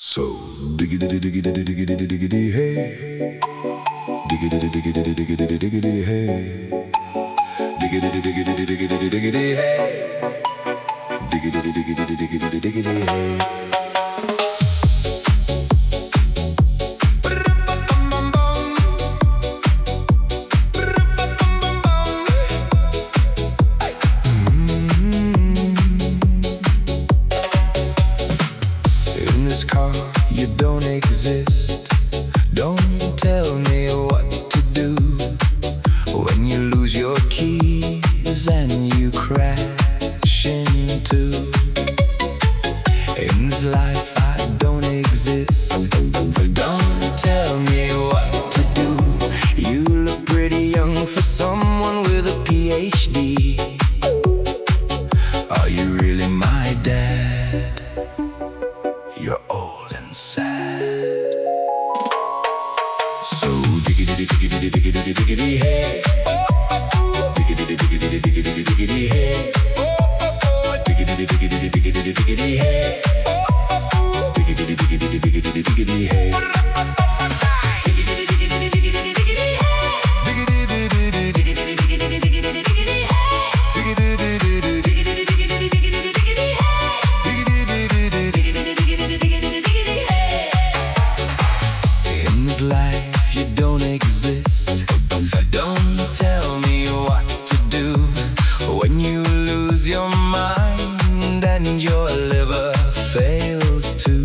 So diggity diggity diggity diggity hey, diggity diggity diggity diggity hey, diggity diggity diggity diggity hey, diggity diggity diggity diggity hey. In this car, you don't exist. Don't tell me what to do when you lose your keys and you crash into. In this life, I don't exist. Don't tell me what to do. You look pretty young for someone with a PhD. Are you really my dad? You're old and sad. So diggity diggity diggity diggity hey, diggity diggity diggity diggity hey, diggity diggity diggity diggity hey, diggity diggity diggity diggity hey. In this life you don't exist. Don't tell me what to do when you lose your mind and your liver fails too.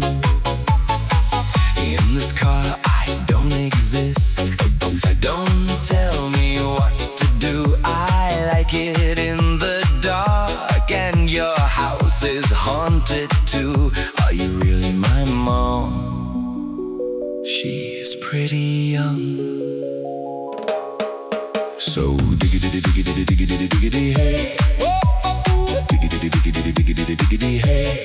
In this car I don't exist. Don't tell me what to do. I like it in the dark and your house is haunted too. Are you really my mom? She is pretty young. So diggity diggity diggity diggity hey, diggity diggity diggity diggity hey.